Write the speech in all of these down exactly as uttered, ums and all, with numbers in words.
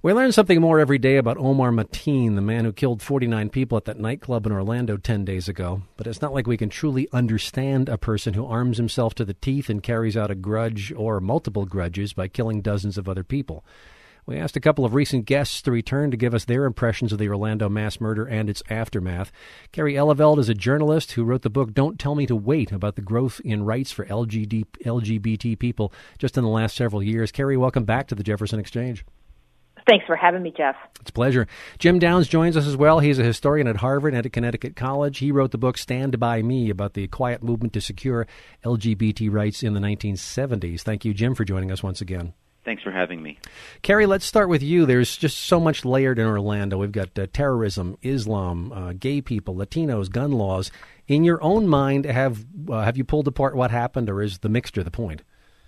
We learn something more every day about Omar Mateen, the man who killed forty-nine people at that nightclub in Orlando ten days ago. But it's not like we can truly understand a person who arms himself to the teeth and carries out a grudge or multiple grudges by killing dozens of other people. We asked a couple of recent guests to return to give us their impressions of the Orlando mass murder and its aftermath. Carrie Eleveld is a journalist who wrote the book Don't Tell Me to Wait about the growth in rights for L G B T people just in the last several years. Carrie, welcome back to the Jefferson Exchange. Thanks for having me, Jeff. It's a pleasure. Jim Downs joins us as well. He's a historian at Harvard and at Connecticut College. He wrote the book Stand By Me about the quiet movement to secure L G B T rights in the nineteen seventies. Thank you, Jim, for joining us once again. Thanks for having me. Carrie, let's start with you. There's just so much layered in Orlando. We've got uh, terrorism, Islam, uh, gay people, Latinos, gun laws. In your own mind, have uh, have you pulled apart what happened, or is the mixture the point?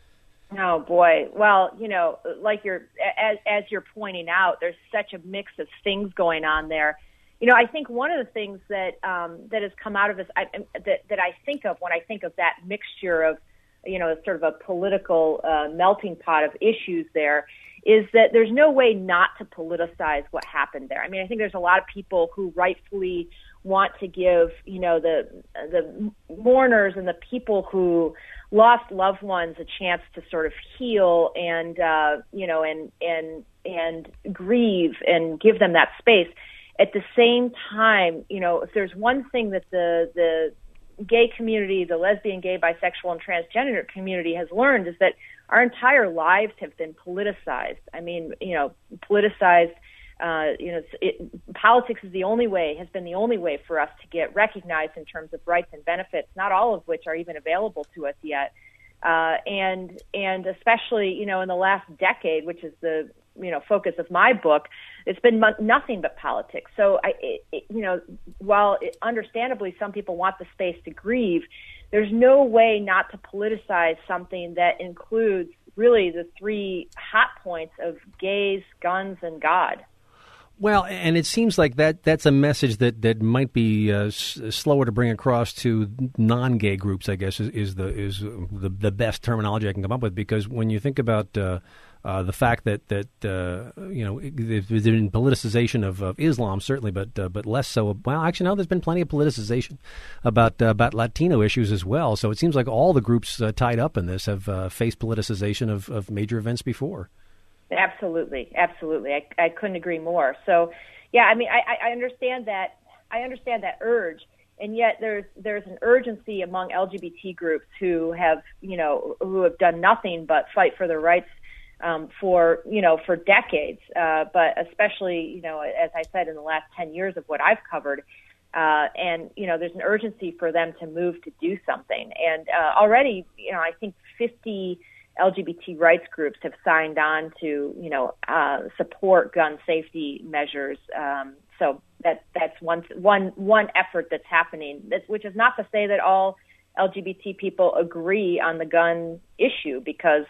Oh, boy. Well, you know, like you're, as, as you're pointing out, there's such a mix of things going on there. You know, I think one of the things that um, that has come out of this, I, that, that I think of when I think of that mixture of, you know, sort of a political uh, melting pot of issues there, is that there's no way not to politicize what happened there. I mean, I think there's a lot of people who rightfully want to give, you know, the the mourners and the people who lost loved ones a chance to sort of heal and, uh, you know, and and and grieve and give them that space. At the same time, you know, if there's one thing that the the gay community, the lesbian, gay, bisexual, and transgender community has learned is that our entire lives have been politicized. I mean, you know, politicized. Uh, you know, it, politics is the only way, has been the only way for us to get recognized in terms of rights and benefits, not all of which are even available to us yet. Uh, and and especially, you know, in the last decade, which is the, you know, focus of my book, it's been mo- nothing but politics. So, I, it, it, you know, while it, understandably some people want the space to grieve, there's no way not to politicize something that includes really the three hot points of gays, guns, and God. Well, and it seems like that that's a message that, that might be uh, s- slower to bring across to non-gay groups, I guess, is, is the is the, the best terminology I can come up with, because when you think about uh, uh, the fact that, that uh, you know, there's been politicization of, of Islam, certainly, but uh, but less so. Well, actually, no, there's been plenty of politicization about uh, about Latino issues as well. So it seems like all the groups uh, tied up in this have uh, faced politicization of, of major events before. Absolutely, absolutely. I, I couldn't agree more. So, yeah, I mean, I, I understand that. I understand that urge, and yet there's there's an urgency among L G B T groups who have, you know, who have done nothing but fight for their rights um, for, you know, for decades. Uh, but especially, you know, as I said, in the last ten years of what I've covered, uh, and you know, there's an urgency for them to move to do something. And uh, already, you know, I think fifty L G B T rights groups have signed on to, you know, uh, support gun safety measures. Um, so that that's one one one effort that's happening. That's, which is not to say that all L G B T people agree on the gun issue, because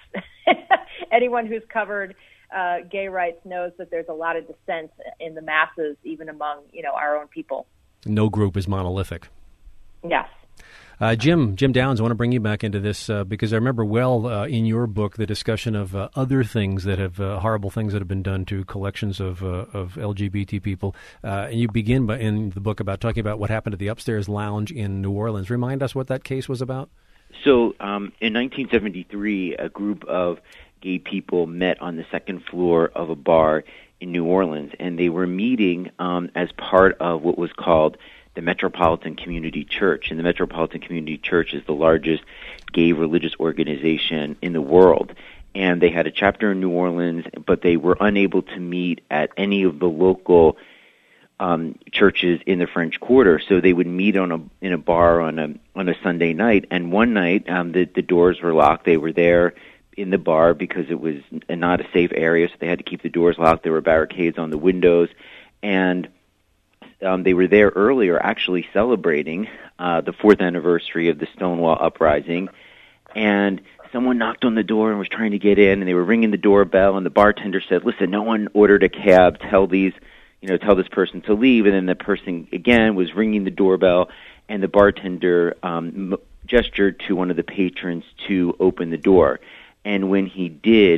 anyone who's covered uh, gay rights knows that there's a lot of dissent in the masses, even among, you know, our own people. No group is monolithic. Yes. Uh, Jim, Jim Downs, I want to bring you back into this uh, because I remember well uh, in your book the discussion of uh, other things that have, uh, horrible things that have been done to collections of uh, of L G B T people. Uh, and you begin by, in the book about talking about what happened at the Upstairs Lounge in New Orleans. Remind us what that case was about. So um, in nineteen seventy-three, a group of gay people met on the second floor of a bar in New Orleans, and they were meeting um, as part of what was called the Metropolitan Community Church. And the Metropolitan Community Church is the largest gay religious organization in the world. And they had a chapter in New Orleans, but they were unable to meet at any of the local um, churches in the French Quarter. So they would meet on a in a bar on a on a Sunday night. And one night, um, the the doors were locked. They were there in the bar because it was not a safe area, so they had to keep the doors locked. There were barricades on the windows, and Um, they were there earlier actually celebrating uh, the fourth anniversary of the Stonewall Uprising, and someone knocked on the door and was trying to get in, and they were ringing the doorbell, and the bartender said, listen, no one ordered a cab, tell these, you know, tell this person to leave, and then the person, again, was ringing the doorbell, and the bartender um, gestured to one of the patrons to open the door, and when he did,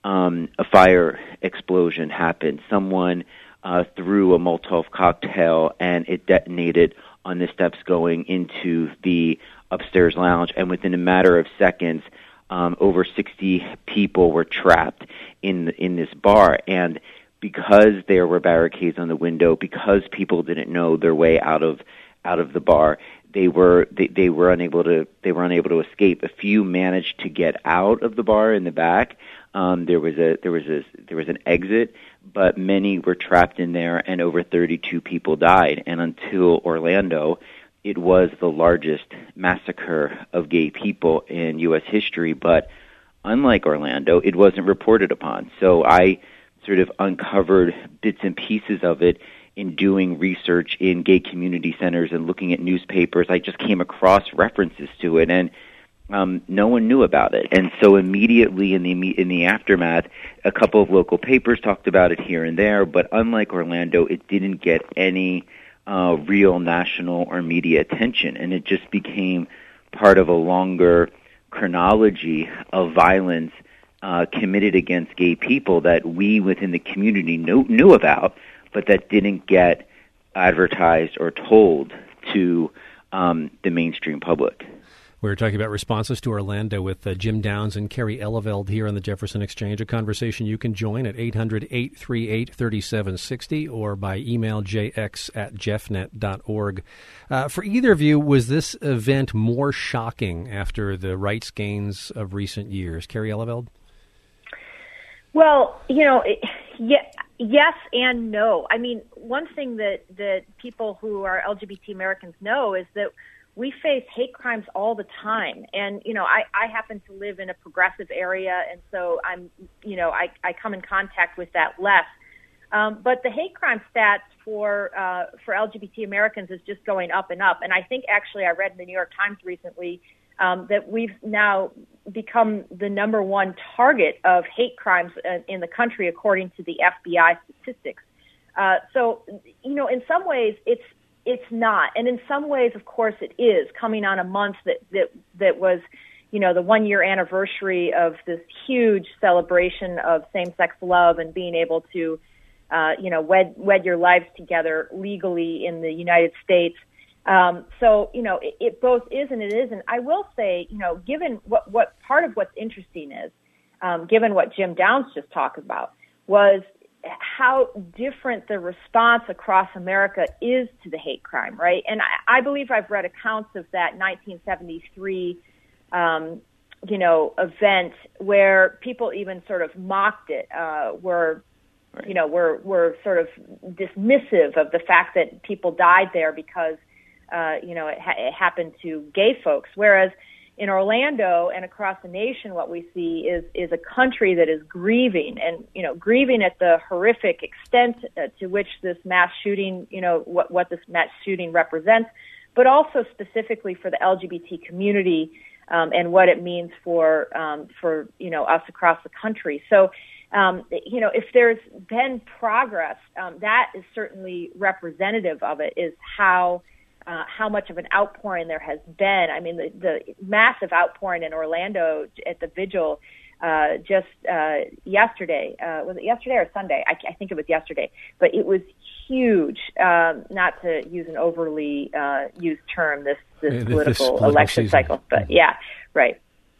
um, a fire explosion happened. Someone uh, threw a Molotov cocktail, and it detonated on the steps going into the upstairs lounge. And within a matter of seconds, um, over sixty people were trapped in in this bar. And because there were barricades on the window, because people didn't know their way out of out of the bar, they were they, they were unable to they were unable to escape. A few managed to get out of the bar in the back. Um, there was a there was a there was an exit, but many were trapped in there, and over thirty-two people died. And until Orlando, it was the largest massacre of gay people in U S history. But unlike Orlando, it wasn't reported upon. So I sort of uncovered bits and pieces of it in doing research in gay community centers and looking at newspapers. I just came across references to it, and um, no one knew about it. And so immediately in the in the aftermath, a couple of local papers talked about it here and there, but unlike Orlando, it didn't get any uh, real national or media attention, and it just became part of a longer chronology of violence uh, committed against gay people that we within the community knew, knew about, but that didn't get advertised or told to um, the mainstream public. We're talking about responses to Orlando with uh, Jim Downs and Kerry Eleveld here on the Jefferson Exchange, a conversation you can join at eight hundred, eight three eight, three seven six zero or by email jx at jeffnet dot org. Uh, for either of you, was this event more shocking after the rights gains of recent years? Kerry Eleveld? Well, you know, it, yeah, yes and no. I mean, one thing that, that people who are L G B T Americans know is that we face hate crimes all the time. And, you know, I, I happen to live in a progressive area, and so I'm, you know, I, I come in contact with that less. Um, but the hate crime stats for uh, for L G B T Americans is just going up and up. And I think actually I read in the New York Times recently um, that we've now become the number one target of hate crimes in the country, according to the F B I statistics. Uh, so, you know, in some ways it's it's not, and in some ways, of course, it is coming on a month that that that was, you know, the one year anniversary of this huge celebration of same-sex love and being able to, uh, you know, wed wed your lives together legally in the United States. Um, so, you know, it, it both is and it isn't. I will say, you know, given what, what part of what's interesting is, um, given what Jim Downs just talked about, was how different the response across America is to the hate crime, right? And I, I believe I've read accounts of that nineteen seventy-three, um, you know, event where people even sort of mocked it, uh, were, right. you know, were, were sort of dismissive of the fact that people died there because Uh, you know, it, ha- it happened to gay folks. Whereas in Orlando and across the nation, what we see is is a country that is grieving and, you know, grieving at the horrific extent uh, to which this mass shooting, you know, what, what this mass shooting represents, but also specifically for the L G B T community um, and what it means for, um, for, you know, us across the country. So, um, you know, if there's been progress, um, that is certainly representative of it, is how Uh, how much of an outpouring there has been. I mean, the, the massive outpouring in Orlando at the vigil uh, just uh, yesterday. Uh, was it yesterday or Sunday? I, I think it was yesterday. But it was huge, um, not to use an overly uh, used term, this, this this political, political election season. cycle. But yeah, right.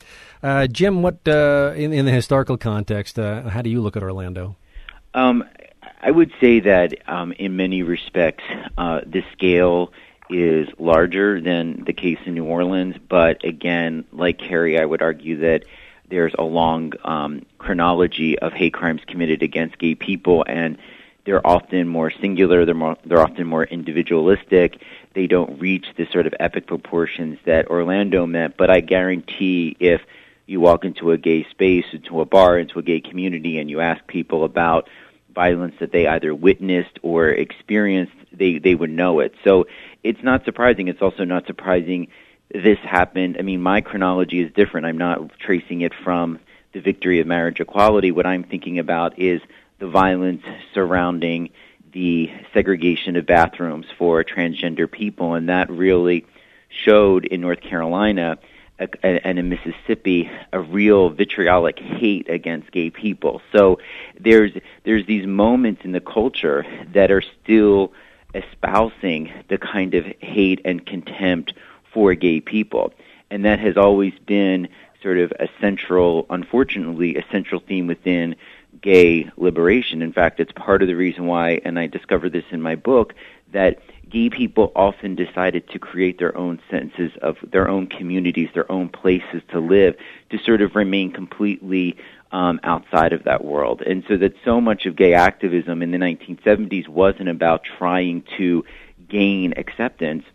Uh, Jim, what uh, in, in the historical context, uh, how do you look at Orlando? Um, I would say that um, in many respects, uh, the scale is larger than the case in New Orleans, but again, like Kerry, I would argue that there's a long um, chronology of hate crimes committed against gay people, and they're often more singular, they're more, they're often more individualistic, they don't reach the sort of epic proportions that Orlando met, but I guarantee if you walk into a gay space, into a bar, into a gay community, and you ask people about violence that they either witnessed or experienced, they, they would know it. So it's not surprising. It's also not surprising this happened. I mean, my chronology is different. I'm not tracing it from the victory of marriage equality. What I'm thinking about is the violence surrounding the segregation of bathrooms for transgender people, and that really showed in North Carolina and in Mississippi, a real vitriolic hate against gay people. So there's there's these moments in the culture that are still espousing the kind of hate and contempt for gay people. And that has always been sort of a central, unfortunately, a central theme within gay liberation. In fact, it's part of the reason why, and I discovered this in my book, that gay people often decided to create their own senses of their own communities, their own places to live, to sort of remain completely um, outside of that world. And so that so much of gay activism in the nineteen seventies wasn't about trying to gain acceptance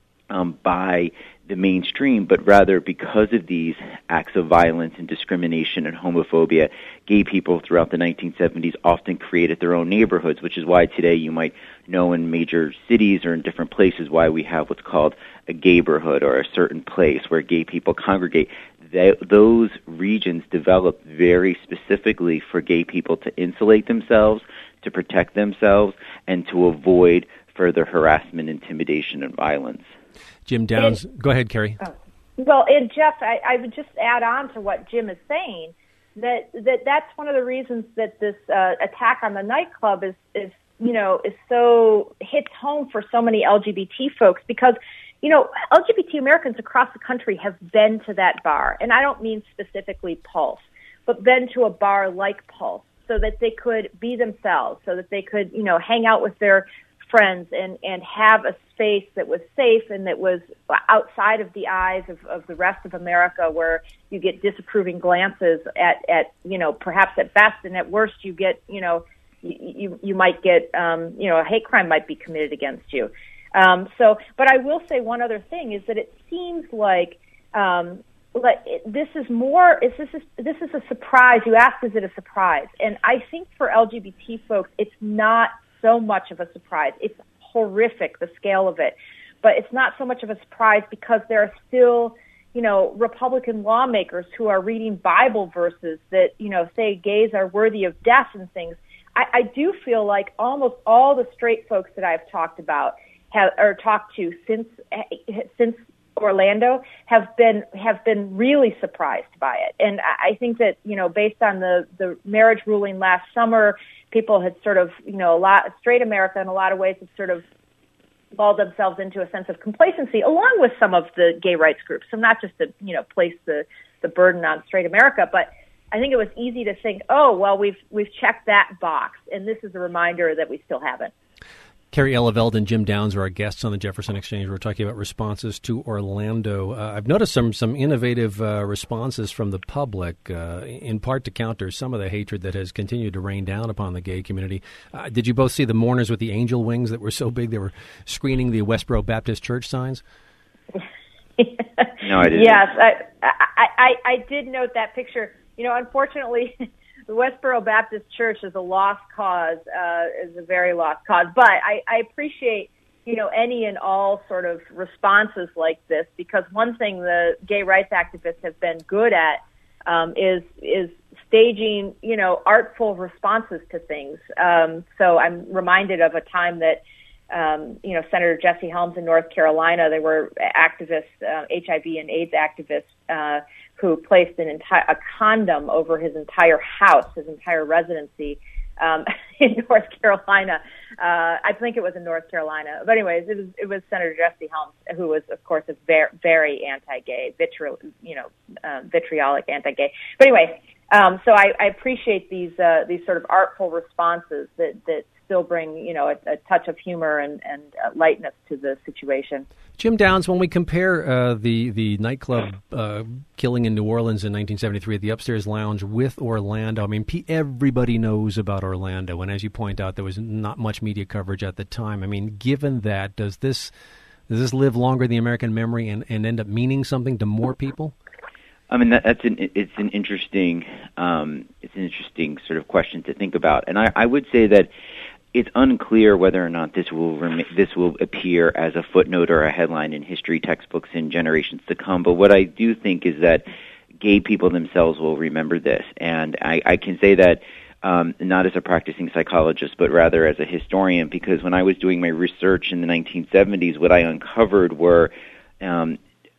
um, by the mainstream, but rather because of these acts of violence and discrimination and homophobia, gay people throughout the nineteen seventies often created their own neighborhoods, which is why today you might know in major cities or in different places why we have what's called a gayborhood, or a certain place where gay people congregate. They, those regions developed very specifically for gay people to insulate themselves, to protect themselves, and to avoid further harassment, intimidation, and violence. Jim Downs, and, go ahead, Carrie. Oh, well, and Jeff, I, I would just add on to what Jim is saying, that, that that's one of the reasons that this uh, attack on the nightclub is, is, you know, is so, hits home for so many L G B T folks, because, you know, L G B T Americans across the country have been to that bar, and I don't mean specifically Pulse, but been to a bar like Pulse, so that they could be themselves, so that they could, you know, hang out with their friends and, and have a space that was safe and that was outside of the eyes of, of the rest of America, where you get disapproving glances at, at, you know, perhaps at best, and at worst you get, you know, you, you, you might get, um, you know, a hate crime might be committed against you. Um, so, but I will say one other thing is that it seems like, um, like this is more, is this is, this is a surprise. You asked, is it a surprise? And I think for L G B T folks, it's not so much of a surprise. It's horrific, the scale of it, but it's not so much of a surprise because there are still, you know, Republican lawmakers who are reading Bible verses that, you know, say gays are worthy of death and things. I, I do feel like almost all the straight folks that I've talked about have, or talked to since, since Orlando have been, have been really surprised by it. And I think that, you know, based on the, the marriage ruling last summer, people had sort of, you know, a lot, straight America in a lot of ways had sort of lulled themselves into a sense of complacency, along with some of the gay rights groups. So not just to, you know, place the, the burden on straight America, but I think it was easy to think, oh, well, we've, we've checked that box, and this is a reminder that we still haven't. Carrie Eleveld and Jim Downs are our guests on the Jefferson Exchange. We're talking about responses to Orlando. Uh, I've noticed some some innovative uh, responses from the public, uh, in part to counter some of the hatred that has continued to rain down upon the gay community. Uh, did you both see the mourners with the angel wings that were so big they were screening the Westboro Baptist Church signs? No, I didn't. Yes, I, I, I, I did note that picture. You know, unfortunately, the Westboro Baptist Church is a lost cause, uh, is a very lost cause. But I, I appreciate, you know, any and all sort of responses like this, because one thing the gay rights activists have been good at um, is is staging, you know, artful responses to things. Um, so I'm reminded of a time that, um, you know, Senator Jesse Helms in North Carolina, there were activists, uh, H I V and AIDS activists, uh, who placed an entire a condom over his entire house, his entire residency um, in North Carolina. Uh, I think it was in North Carolina. But anyways, it was it was Senator Jesse Helms, who was, of course, a very, very anti-gay, vitriol, you know, uh, vitriolic anti-gay. But anyway, um, so I, I appreciate these uh, these sort of artful responses that that still bring, you know, a, a touch of humor and, and uh, lightness to the situation. Jim Downs, when we compare uh, the the nightclub uh, killing in New Orleans in nineteen seventy-three at the Upstairs Lounge with Orlando, I mean, everybody knows about Orlando, and as you point out, there was not much media coverage at the time. I mean, given that, does this does this live longer in the American memory and, and end up meaning something to more people? I mean, that, that's an it's an interesting um, it's an interesting sort of question to think about, and I, I would say that it's unclear whether or not this will rem- this will appear as a footnote or a headline in history textbooks in generations to come. But what I do think is that gay people themselves will remember this, and I, I can say that um, not as a practicing psychologist, but rather as a historian, because when I was doing my research in the nineteen seventies, what I uncovered were um,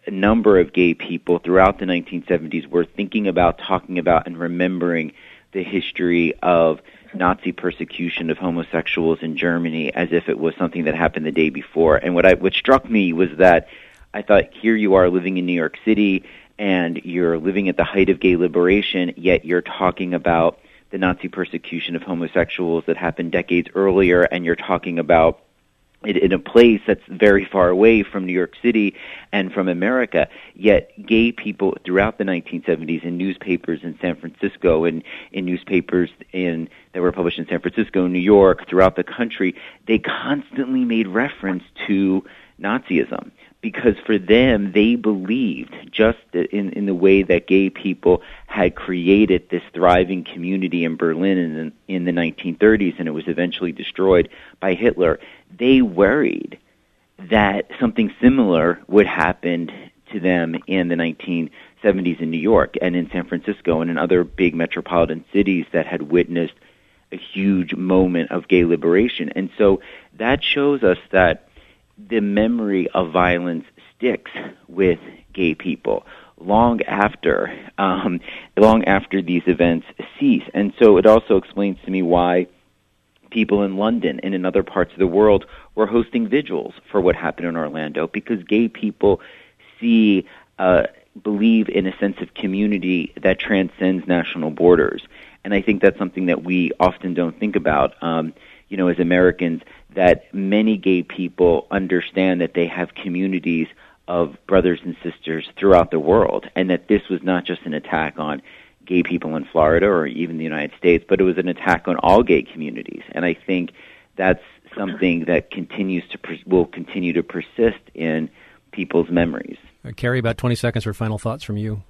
a number of gay people throughout the nineteen seventies were thinking about, talking about, and remembering the history of Nazi persecution of homosexuals in Germany as if it was something that happened the day before. And what I what struck me was that I thought, here you are living in New York City, and you're living at the height of gay liberation, yet you're talking about the Nazi persecution of homosexuals that happened decades earlier, and you're talking about it in a place that's very far away from New York City and from America. Yet gay people throughout the nineteen seventies in newspapers in San Francisco and in newspapers in that were published in San Francisco, New York, throughout the country, they constantly made reference to Nazism, because for them, they believed, just in, in the way that gay people had created this thriving community in Berlin in the, in the nineteen thirties, and it was eventually destroyed by Hitler, they worried that something similar would happen to them in the nineteen seventies in New York and in San Francisco and in other big metropolitan cities that had witnessed a huge moment of gay liberation. And so that shows us that the memory of violence sticks with gay people long after um, long after these events cease. And so it also explains to me why people in London and in other parts of the world were hosting vigils for what happened in Orlando, because gay people see, uh, believe in a sense of community that transcends national borders. And I think that's something that we often don't think about, um, you know, as Americans, that many gay people understand that they have communities of brothers and sisters throughout the world, and that this was not just an attack on gay people in Florida or even the United States, but it was an attack on all gay communities. And I think that's something that continues to pers- will continue to persist in people's memories. Uh, Carrie, about twenty seconds for final thoughts from you.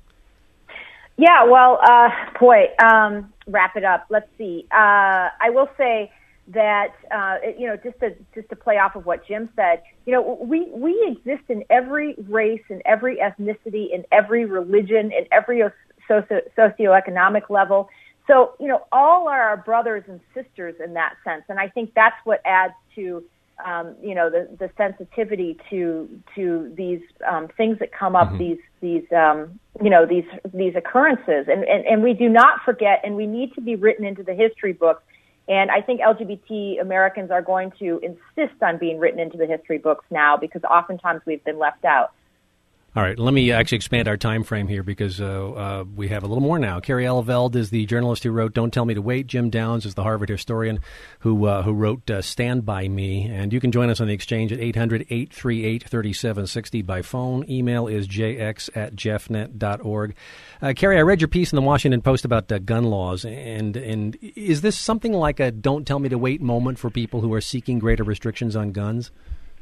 Yeah, well, uh, boy, um, wrap it up. Let's see. Uh, I will say that, uh, you know, just to just to play off of what Jim said, you know, we, we exist in every race, in every ethnicity, in every religion, in every socio- socioeconomic level. So, you know, all are our brothers and sisters in that sense. And I think that's what adds to, um, you know, the, the sensitivity to to these um, things that come up, mm-hmm. these, these um, you know, these these occurrences. And, and, and we do not forget, and we need to be written into the history books. And I think L G B T Americans are going to insist on being written into the history books now, because oftentimes we've been left out. All right, let me actually expand our time frame here, because uh, uh, we have a little more now. Carrie Eleveld is the journalist who wrote Don't Tell Me to Wait. Jim Downs is the Harvard historian who uh, who wrote uh, Stand By Me. And you can join us on the exchange at eight hundred, eight three eight, three seven six zero by phone. Email is j x at jeff net dot org. Uh, Carrie, I read your piece in the Washington Post about uh, gun laws, and and is this something like a don't tell me to wait moment for people who are seeking greater restrictions on guns?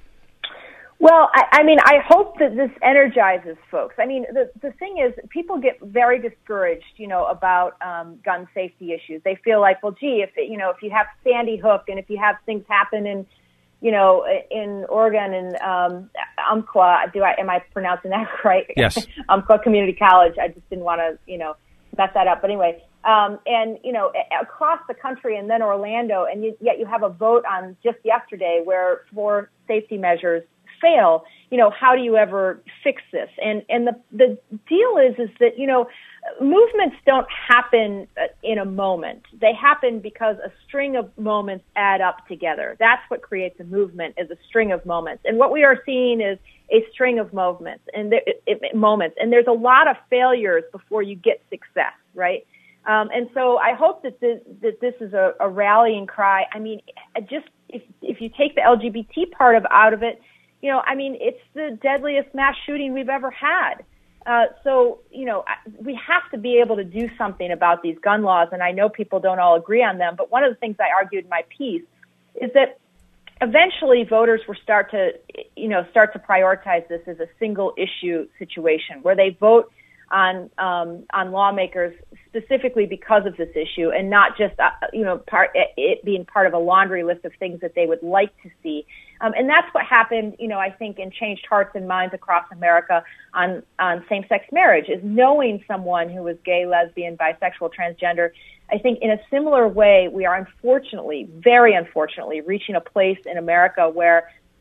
Well, I, I mean, I hope that this energizes folks. I mean, the the thing is, people get very discouraged, you know, about um, gun safety issues. They feel like, well, gee, if it, you know, if you have Sandy Hook, and if you have things happen in, you know, in Oregon and um, Umpqua, do I am I pronouncing that right? Yes. Umpqua Community College. I just didn't want to, you know, mess that up. But anyway, um, and you know, across the country, and then Orlando, and you, yet you have a vote on just yesterday where four safety measures fail. You know, how do you ever fix this? And and the the deal is is that, you know, movements don't happen in a moment. They happen because a string of moments add up together. That's what creates a movement, is a string of moments. And what we are seeing is a string of movements and there, it, it, moments. And there's a lot of failures before you get success, right? Um, and so I hope that this, that this is a, a rallying cry. I mean, just if if you take the L G B T part of out of it, you know, I mean, it's the deadliest mass shooting we've ever had. Uh, so, you know, we have to be able to do something about these gun laws, and I know people don't all agree on them, but one of the things I argued in my piece is that eventually voters will start to, you know, start to prioritize this as a single issue situation where they vote on um, on lawmakers specifically because of this issue, and not just uh, you know part it being part of a laundry list of things that they would like to see. Um, and that's what happened, you know, I think, and changed hearts and minds across America on on same-sex marriage, is knowing someone who was gay, lesbian, bisexual, transgender. I think in a similar way, we are unfortunately, very unfortunately, reaching a place in America where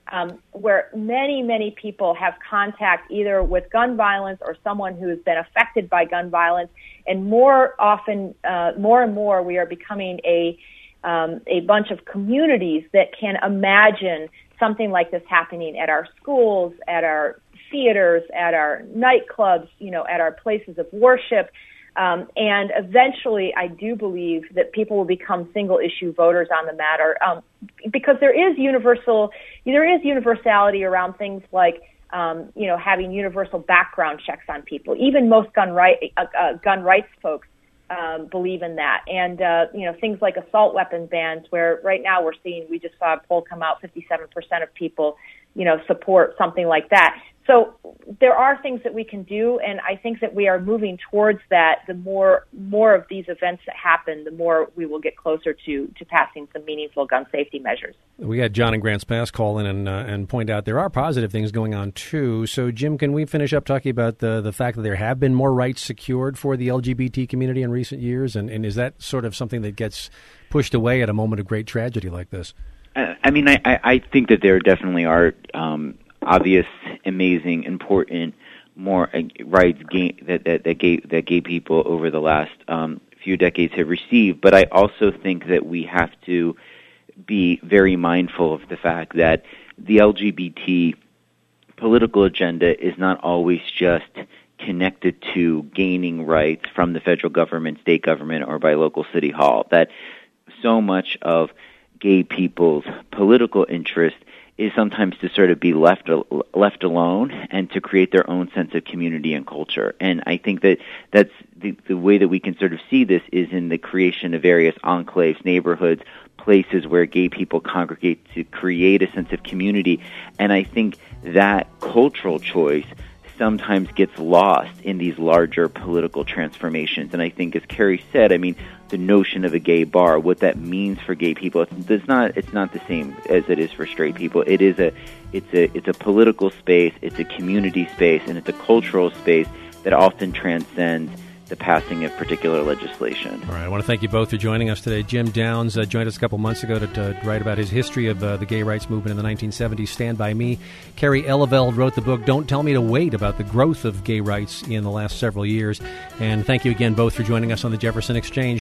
um, where many, many people have contact either with gun violence or someone who has been affected by gun violence. And more often, uh, more and more, we are becoming a um, a bunch of communities that can imagine something like this happening at our schools, at our theaters, at our nightclubs, you know, at our places of worship. Um, and eventually, I do believe that people will become single-issue voters on the matter, um, because there is universal, there is universality around things like, um, you know, having universal background checks on people. Even most gun right, uh, uh, gun rights folks um, believe in that, and uh, you know, things like assault weapon bans, where right now we're seeing, we just saw a poll come out, fifty-seven percent of people, you know, support something like that. So there are things that we can do, and I think that we are moving towards that. The more more of these events that happen, the more we will get closer to, to passing some meaningful gun safety measures. We had John and Grants Pass call in and uh, and point out there are positive things going on, too. So, Jim, can we finish up talking about the, the fact that there have been more rights secured for the L G B T community in recent years? And, and is that sort of something that gets pushed away at a moment of great tragedy like this? Uh, I mean, I, I think that there definitely are um, obvious, amazing, important, more uh, rights gain, that, that, that, gay, that gay people over the last um, few decades have received. But I also think that we have to be very mindful of the fact that the L G B T political agenda is not always just connected to gaining rights from the federal government, state government, or by local city hall. That so much of gay people's political interest is sometimes to sort of be left left alone and to create their own sense of community and culture. And I think that that's the, the way that we can sort of see this is in the creation of various enclaves, neighborhoods, places where gay people congregate to create a sense of community. And I think that cultural choice sometimes gets lost in these larger political transformations. And I think, as Carrie said, I mean, the notion of a gay bar, what that means for gay people, it's, it's not it's not the same as it is for straight people. It is a it's a it's a political space, it's a community space, and it's a cultural space that often transcends the passing of particular legislation. All right, I want to thank you both for joining us today. Jim Downs uh, joined us a couple months ago to, to write about his history of uh, the gay rights movement in the nineteen seventies, Stand By Me. Carrie Eleveld wrote the book, Don't Tell Me to Wait, about the growth of gay rights in the last several years. And thank you again both for joining us on the Jefferson Exchange.